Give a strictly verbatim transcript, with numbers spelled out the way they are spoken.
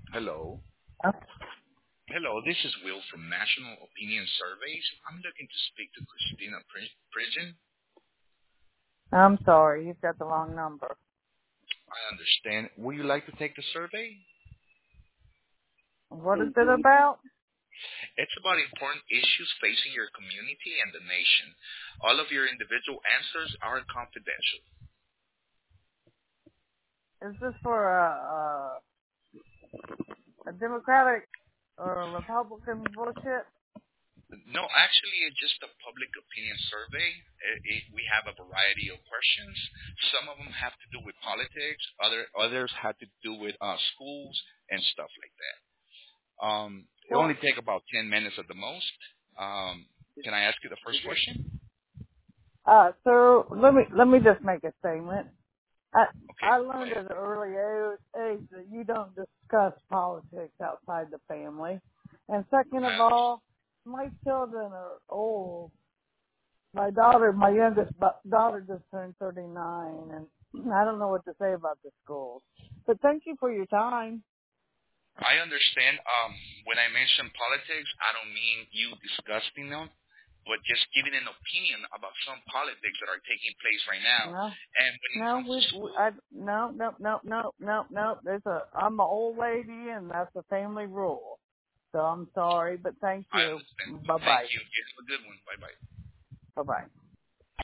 Hello. Oh, Hello, this is Will from National Opinion Surveys. I'm looking to speak to Christina Pri- Pridgen. I'm sorry, you've got the wrong number. I understand. Would you like to take the survey? What is it about? It's about important issues facing your community and the nation. All of your individual answers are confidential. Is this for a, a, a Democratic or a Republican bullshit? No, actually, it's just a public opinion survey. It, it, we have a variety of questions. Some of them have to do with politics. Other others have to do with uh, schools and stuff like that. Um, it only Well, take about ten minutes at the most. Um, can I ask you the first question? uh, so let me let me just make a statement. I Okay, I go learned ahead. at an early age age that you don't discuss politics outside the family. And second I of understand. all, my children are old. My daughter, my youngest bu- daughter just turned thirty-nine, and I don't know what to say about the schools. But thank you for your time. I understand. Um, when I mention politics, I don't mean you discussing them, but just giving an opinion about some politics that are taking place right now. No, And when it no, comes to we, we school, I, no, no, no, no, no, no. There's a, I'm an old lady, and that's a family rule. So I'm sorry, but thank I you. understand. Bye Thank bye. you. You have a good one. Bye bye. Bye bye.